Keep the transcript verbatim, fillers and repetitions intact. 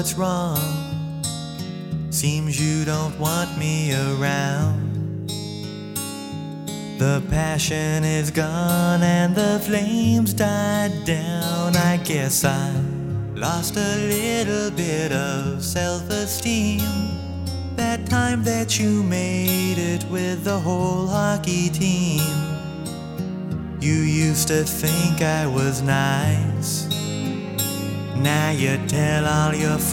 what's wrong. Seems you don't want me around. The passion is gone and the flames died down. I guess I lost a little bit of self-esteem that time that you made it with the whole hockey team. You used to think I was nice. Now you tell all your